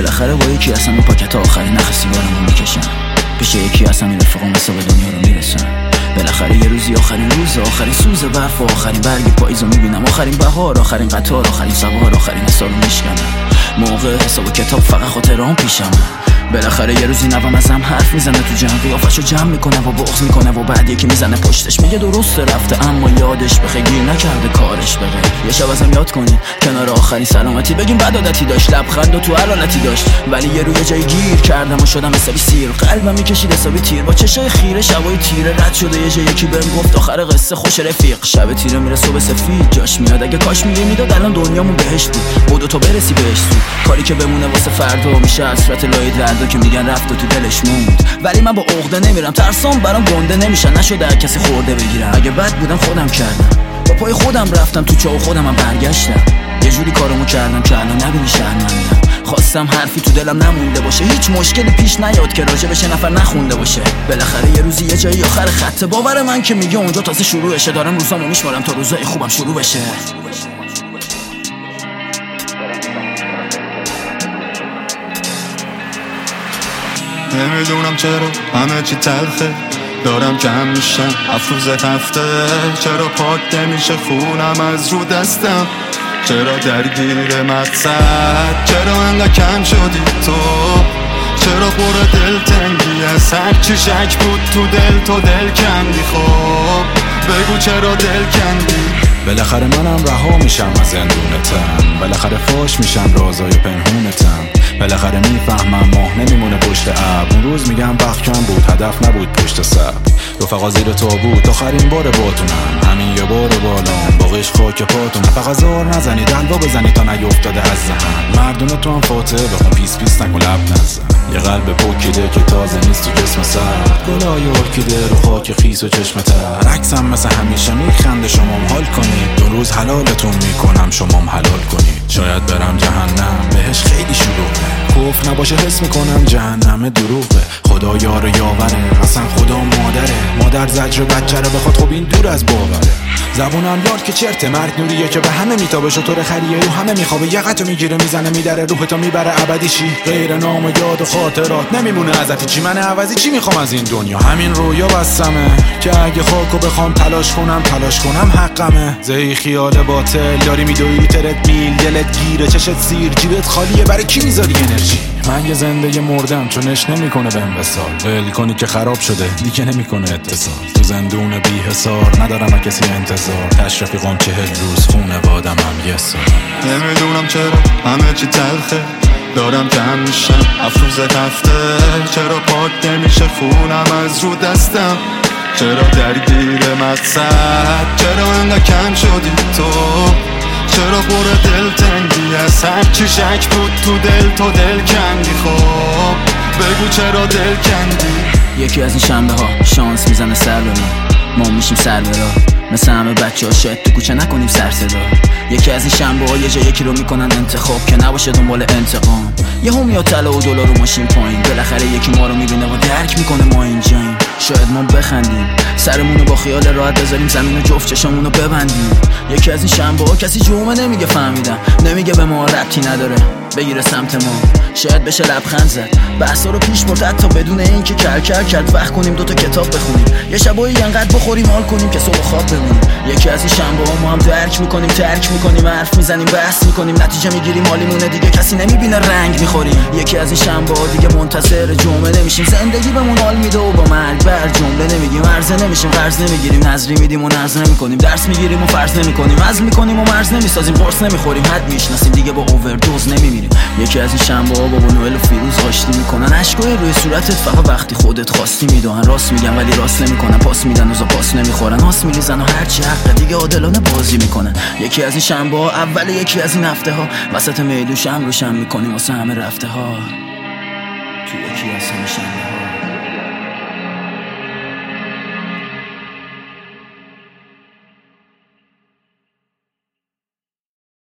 بالاخره با یکی اصلا اون پاکت آخرین نخ سیگارمو میکشم، پیش یکی اصلا این رفیقام حساب دنیا رو میرسن. بالاخره یه روزی آخرین روز، آخرین سوز برف، آخرین برگ پاییزو میبینم، آخرین بهار، آخرین قطار، آخرین سوار، آخرین سالو میشکنم. موقع حساب و کتاب فقط خاطرام پیشم. بالاخره یه روزی نوام ازم حرف میزنه تو جمع، قیافشو جمع میکنه و بغض میکنه و بعد یکی میزنه پشتش میگه درسته رفته اما یادش بخیر گیر نکرده کارش بره. یه شب ازم یاد کنین کنار آخرین سلامتی بگیم بد عادتی داشت، لبخند و تو هر حالتی داشت، ولی یه روی جای گیر کردم و شدم حسابی سیر. قلبم میکشید حسابی تیر با چشای خیره، شبای تیره رد شده یه جای یکی بهم گفت آخر قصه خوش رفیق. شب تیره میره صبح سفید جاش میاد، اگه کاش میداد الان دنیامون بهشت بود. بدو تو برسی بهش زود، کاری که بمونه واسه فردا میشه حسرت لای دردا که میگن رفت و تو دلش موند. ولی من با عقده نمیرم، ترسام برام گنده نمیشن، نشده هر کسی خورده بگیرم. اگه بد بودم خودم کردم، با پای خودم رفتم تو چاه و خودمم برگشتم. یه جوری کارمو کردم که الان نبینی شرمندم. خواستم حرفی تو دلم نمونده باشه، هیچ مشکلی پیش نیاد که راجع بشه نفر نخونده باشه. بالاخره یه روزی یه جایی آخر خط باور من که میگه اونجا تازه شروعشه. دارم روزامو میشمارم تا روزای خوبم شروع بشه. نمیدونم چرا همه چی تلخه، دارم کم میشم افروز هفته. چرا پاک نمیشه خونم از رو دستم، چرا درگیر مقصد، چرا انقدر کم شدی تو، چرا پر دل تنگی از هر چی شک بود تو دل تو دل کندی. خب بگو چرا دل کندی. بالاخره منم رها میشم از زندونتم، بالاخره فاش میشم رازای پنهونتم، بالاخره میفهمم ماه نمیمونه پشت ابر. اون روز میگم وقت کم بود هدف نبود پشت سر، رفقا زیر تابوت آخرین بار باتونم، همین یه بار بالام باقیش خاک پاتون. فقط زار نزنید دلوا بزنید تا نیفتاده از ذهن، مردونه تو هم فاتحه بخون پیس پیس نکن لب نزن. یه قلب پوکیده که تازه نیست تو جسم سرد، گلای ارکیده رو خاک خیس و چشم تر. عکسم مثل همیشه میخنده شمام حال کنید، دو روز حلالتون میکنم شمام حلال کنید. شاید برم جهنم بهش خیلی شلوغه، کفر نباشه حس میکنم جهنم دروغه. خدا یار یاوره اصلا خدا مادره، مادر زجر بچه رو بخواد خب این دور از باوره. زبونم یاد که چرته مرگ نوریه که به همه میتابه، شطور خریه رو همه میخوابه، یقتو میگیره میزنه میدره روحتو میبره ابدی شی. غیر نام یاد و خاطرات نمیمونه ازت چی، من عوضی چی میخوام از این دنیا؟ همین رویا بستمه که اگه خاکو بخوام تلاش کنم حقمه. زی خیال باطل داری میدوی ترت میل، دلت گیره چشت سیر، جیبت خالیه، برای کی میذاری انرژی؟ من یه زنده مردم چونش نمیکنه بهم وصال، ول کنی که خراب شده دیگه نمیکنه اتصال. تو زندون بی حصار ندارم کسی انتظار، تش رفیقام 40 روز خونوادم هم یه سال. نمیدونم چرا همه چی تلخه، دارم کم میشم افروز هفته. چرا پاک نمیشه خونم از رو دستم، چرا درگیر مقصد، چرا انقدر کم شدی تو، چرا پر دل تنگی از هر چی شک بود تو دل تو دل کندی. خب بگو چرا دل کندی. یکی از این شنبه ها شانس میزنه سر به ما میشیم سر به راه، مثل همه بچه ها شاید تو کوچه نکنیم سر صدا. یکی از این شنبه ها یه جا یکی رو میکنن انتخاب که نباشه دنبال انتقام. یه هم یا طلا و دلار رو ماشین پایین، بالاخره یکی ما رو میبینه و درک میکنه ما اینجاییم. شاید ما بخندیم سرمونو با خیال راحت بذاریم زمین و جفت چشمونو ببندیم. یکی از این شنبه ها کسی جمعه نمیگه فهمیدم، نمیگه به ما ربطی نداره بگیره سمت ما. شاید بشه لبخند زد بحثا رو پیش برد حتی بدون اینکه کر کرد. وقت کنیم دوتا کتاب بخونیم، یه شبایی انقدر بخوریم حال کنیم که صبح خواب بمونیم. یکی از این شنبه ها ما هم درک میکنیم ترک میکنیم، حرف میزنیم بحث میکنیم، نتیجه میگیریم حالیمونه دیگه کسی نمیبینه رنگ میخوریم. یکی از این شنبه ها دیگه منتظر جمعه نمیشیم، زندگی بهمون حال میده و با مرگ بر جمله نمیگیم. عرضه نمیشیم قرض نمیگیریم، نظری میدیم و نظر نمیکنیم، درس میگیریم و فرض نمیکنیم، عزم میکنیم و مرز نمیسازیم، قرص نمیخوریم، حد میشناسیم دیگه با اووردوز نمیمیریم. یکی از این شنبه ها بابا نوئل و فیروز آشتی میکنن، اشکای روی صورتت فقط وقتی خودت خواستی میدونن. راست میگن ولی راست نمیکنن، پاس میدن و پاس نمیخورن، هاس میریزن و هرچی حق دیگه عادلانه بازی میکنن. یکی از این شنبه ها اول یکی از این هفته ها وسط میدون شم رو شم میکنیم واسه همه رفته ها. تو یکی از این شنبه ها